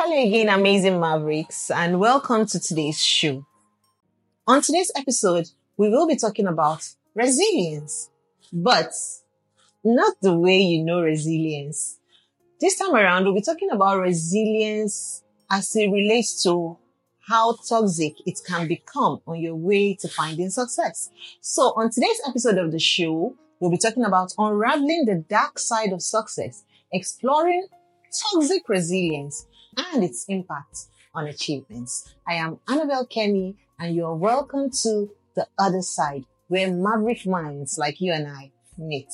Hello again, amazing Mavericks, and welcome to today's show. On today's episode, we will be talking about resilience, but not the way you know resilience. This time around, we'll be talking about resilience as it relates to how toxic it can become on your way to finding success. So on today's episode of the show, we'll be talking about unraveling the dark side of success, exploring toxic resilience, and its impact on achievements. I am Annabelle Kenny, and you're welcome to The Other Side, where maverick minds like you and I meet.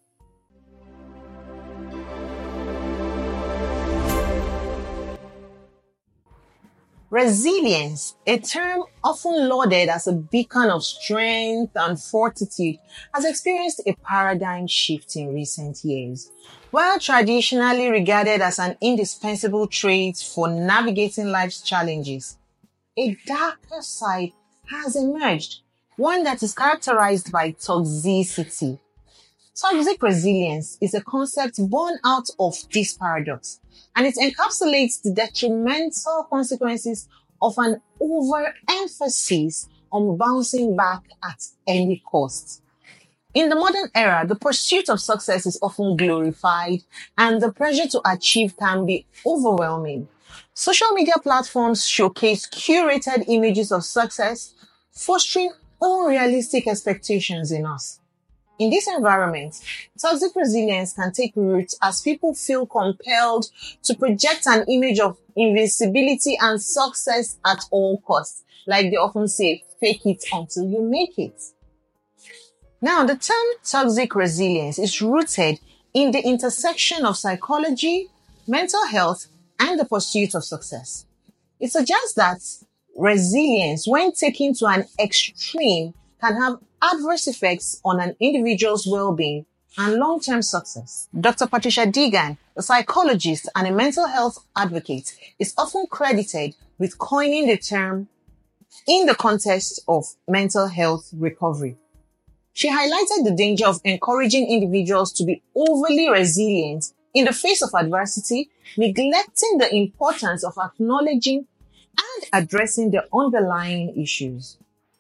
Resilience, a term often lauded as a beacon of strength and fortitude, has experienced a paradigm shift in recent years. While traditionally regarded as an indispensable trait for navigating life's challenges, a darker side has emerged, one that is characterized by toxicity. Toxic resilience is a concept born out of this paradox, and it encapsulates the detrimental consequences of an overemphasis on bouncing back at any cost. In the modern era, the pursuit of success is often glorified, and the pressure to achieve can be overwhelming. Social media platforms showcase curated images of success, fostering unrealistic expectations in us. In this environment, toxic resilience can take root as people feel compelled to project an image of invincibility and success at all costs. Like they often say, fake it until you make it. Now, the term toxic resilience is rooted in the intersection of psychology, mental health, and the pursuit of success. It suggests that resilience, when taken to an extreme, can have adverse effects on an individual's well-being and long-term success. Dr. Patricia Deegan, a psychologist and a mental health advocate, is often credited with coining the term in the context of mental health recovery. She highlighted the danger of encouraging individuals to be overly resilient in the face of adversity, neglecting the importance of acknowledging and addressing the underlying issues.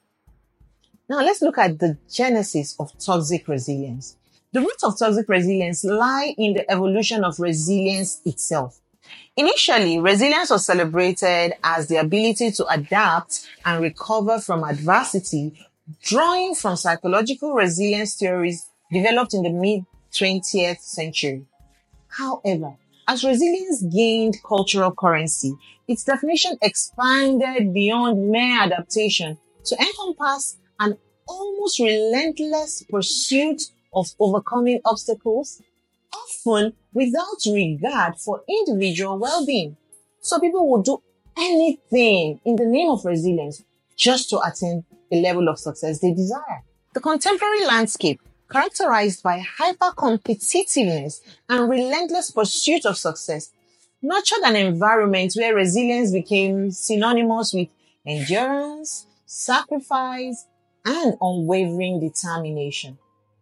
Now let's look at the genesis of toxic resilience. The roots of toxic resilience lie in the evolution of resilience itself. Initially, resilience was celebrated as the ability to adapt and recover from adversity, drawing from psychological resilience theories developed in the mid-20th century. However, as resilience gained cultural currency, its definition expanded beyond mere adaptation to encompass an almost relentless pursuit of overcoming obstacles, often without regard for individual well-being. So people will do anything in the name of resilience just to attain a level of success they desire. The contemporary landscape, characterized by hyper-competitiveness and relentless pursuit of success, nurtured an environment where resilience became synonymous with endurance, sacrifice, and unwavering determination.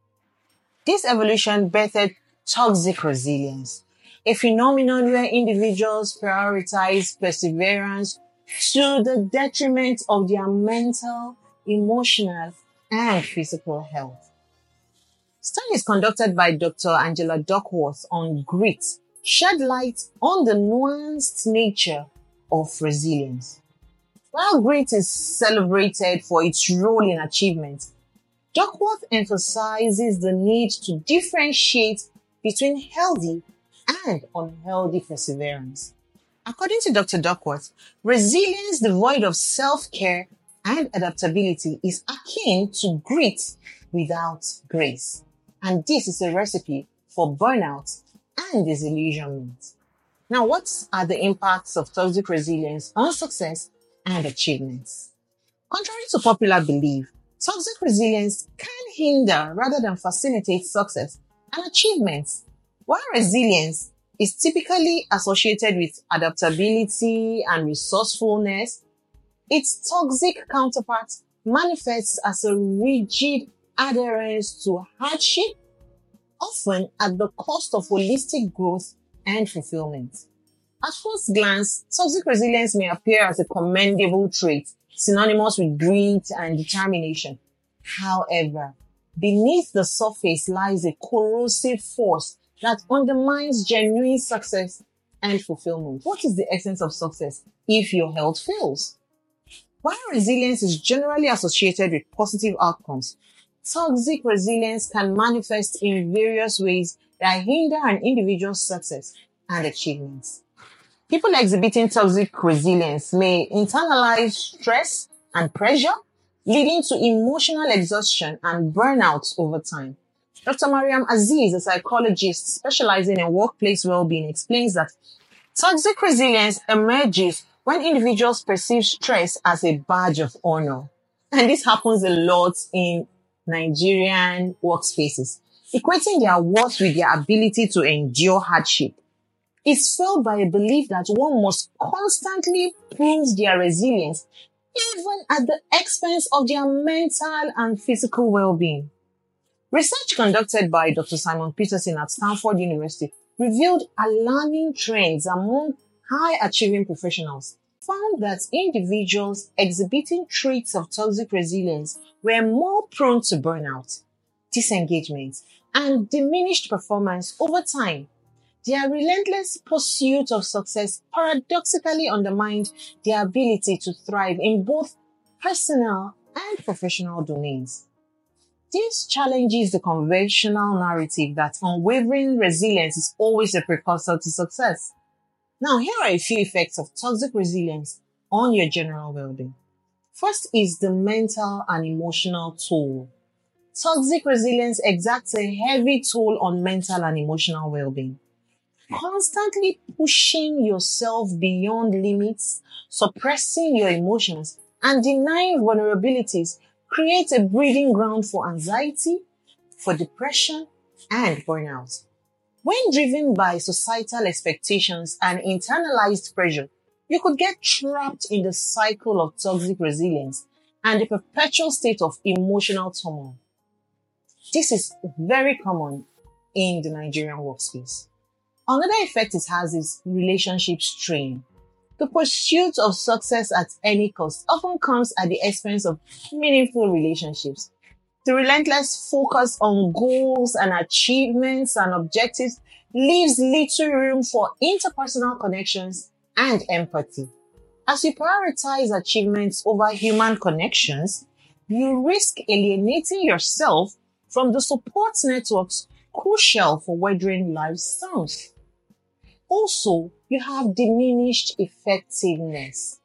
This evolution birthed toxic resilience, a phenomenon where individuals prioritize perseverance to the detriment of their mental, emotional, and physical health. Studies conducted by Dr. Angela Duckworth on grit shed light on the nuanced nature of resilience. While grit is celebrated for its role in achievement, Duckworth emphasizes the need to differentiate between healthy and unhealthy perseverance. According to Dr. Duckworth, resilience devoid of self-care and adaptability is akin to grit without grace. And this is a recipe for burnout and disillusionment. Now, what are the impacts of toxic resilience on success and achievements? Contrary to popular belief, toxic resilience can hinder rather than facilitate success and achievements. While resilience is typically associated with adaptability and resourcefulness, its toxic counterpart manifests as a rigid adherence to hardship, often at the cost of holistic growth and fulfillment. At first glance, toxic resilience may appear as a commendable trait, synonymous with grit and determination. However, beneath the surface lies a corrosive force that undermines genuine success and fulfillment. What is the essence of success if your health fails? While resilience is generally associated with positive outcomes, toxic resilience can manifest in various ways that hinder an individual's success and achievements. People exhibiting toxic resilience may internalize stress and pressure, leading to emotional exhaustion and burnout over time. Dr. Mariam Aziz, a psychologist specializing in workplace well-being, explains that toxic resilience emerges when individuals perceive stress as a badge of honor. And this happens a lot in Nigerian workspaces, equating their worth with their ability to endure hardship. Is fueled by a belief that one must constantly prove their resilience, even at the expense of their mental and physical well-being. Research conducted by Dr. Simon Peterson at Stanford University revealed alarming trends among high-achieving professionals, found that individuals exhibiting traits of toxic resilience were more prone to burnout, disengagement, and diminished performance over time. Their relentless pursuit of success paradoxically undermined their ability to thrive in both personal and professional domains. This challenges the conventional narrative that unwavering resilience is always a precursor to success. Now, here are a few effects of toxic resilience on your general well-being. First is the mental and emotional toll. Toxic resilience exacts a heavy toll on mental and emotional well-being. Constantly pushing yourself beyond limits, suppressing your emotions, and denying vulnerabilities creates a breeding ground for anxiety, for depression, and burnout. When driven by societal expectations and internalized pressure, you could get trapped in the cycle of toxic resilience and the perpetual state of emotional turmoil. This is very common in the Nigerian workspace. Another effect it has is relationship strain. The pursuit of success at any cost often comes at the expense of meaningful relationships. The relentless focus on goals and achievements and objectives leaves little room for interpersonal connections and empathy. As you prioritize achievements over human connections, you risk alienating yourself from the support networks crucial for weathering life's storms. Also, you have diminished effectiveness.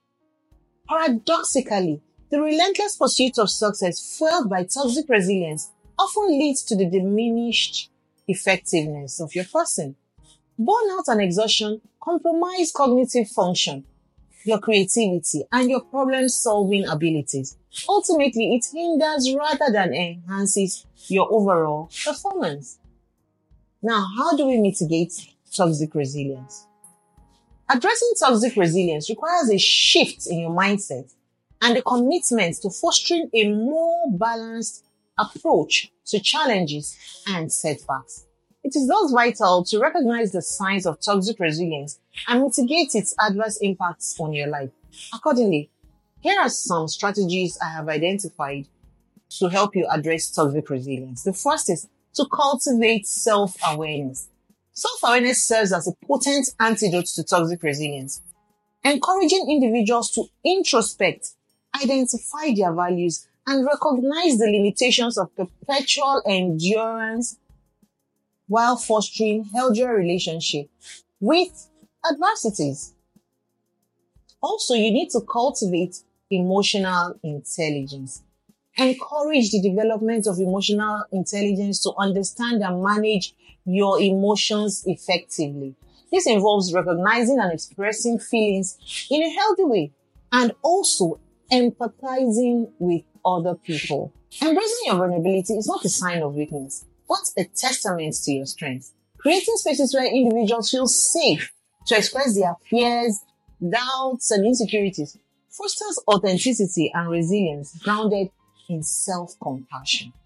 Paradoxically, the relentless pursuit of success fueled by toxic resilience often leads to the diminished effectiveness of your person. Burnout and exhaustion compromise cognitive function, your creativity, and your problem-solving abilities. Ultimately, it hinders rather than enhances your overall performance. Now, how do we mitigate toxic resilience? Addressing toxic resilience requires a shift in your mindset and a commitment to fostering a more balanced approach to challenges and setbacks. It is thus vital to recognize the signs of toxic resilience and mitigate its adverse impacts on your life. Accordingly, here are some strategies I have identified to help you address toxic resilience. The first is to cultivate self-awareness. Self-awareness serves as a potent antidote to toxic resilience, encouraging individuals to introspect, identify their values, and recognize the limitations of perpetual endurance while fostering healthier relationships with adversities. Also, you need to cultivate emotional intelligence. Encourage the development of emotional intelligence to understand and manage your emotions effectively. This involves recognizing and expressing feelings in a healthy way and also empathizing with other people. Embracing your vulnerability is not a sign of weakness, but a testament to your strength. Creating spaces where individuals feel safe to express their fears, doubts, and insecurities fosters authenticity and resilience grounded in self-compassion.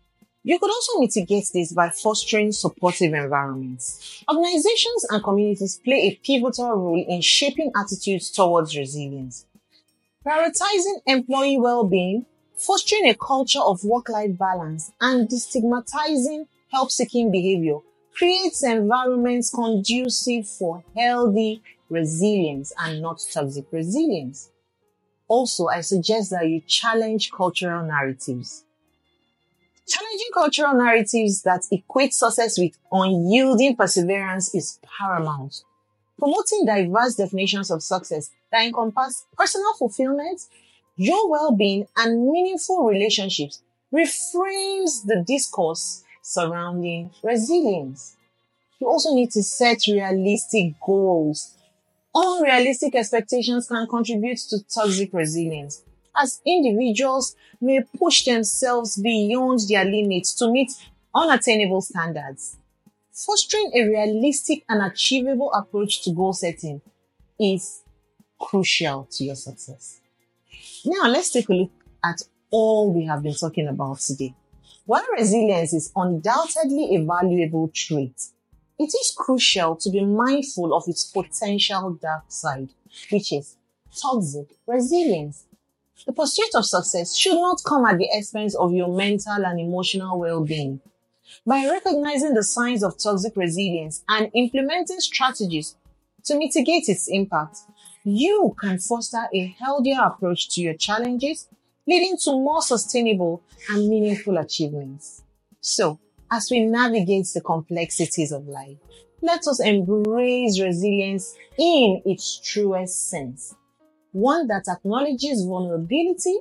You could also mitigate this by fostering supportive environments. Organizations and communities play a pivotal role in shaping attitudes towards resilience. Prioritizing employee well-being, fostering a culture of work-life balance, and destigmatizing help-seeking behavior creates environments conducive for healthy resilience and not toxic resilience. Also, I suggest that you challenge cultural narratives. Challenging cultural narratives that equate success with unyielding perseverance is paramount. Promoting diverse definitions of success that encompass personal fulfillment, your well-being, and meaningful relationships reframes the discourse surrounding resilience. You also need to set realistic goals. Unrealistic expectations can contribute to toxic resilience, as individuals may push themselves beyond their limits to meet unattainable standards. Fostering a realistic and achievable approach to goal setting is crucial to your success. Now, let's take a look at all we have been talking about today. While resilience is undoubtedly a valuable trait, it is crucial to be mindful of its potential dark side, which is toxic resilience. The pursuit of success should not come at the expense of your mental and emotional well-being. By recognizing the signs of toxic resilience and implementing strategies to mitigate its impact, you can foster a healthier approach to your challenges, leading to more sustainable and meaningful achievements. So, as we navigate the complexities of life, let us embrace resilience in its truest sense. One that acknowledges vulnerability,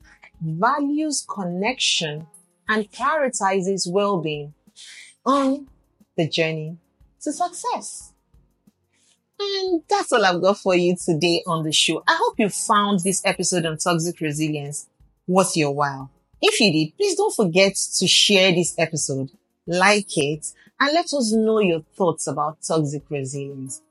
values connection, and prioritizes well-being on the journey to success. And that's all I've got for you today on the show. I hope you found this episode on toxic resilience worth your while. If you did, please don't forget to share this episode, like it, and let us know your thoughts about toxic resilience.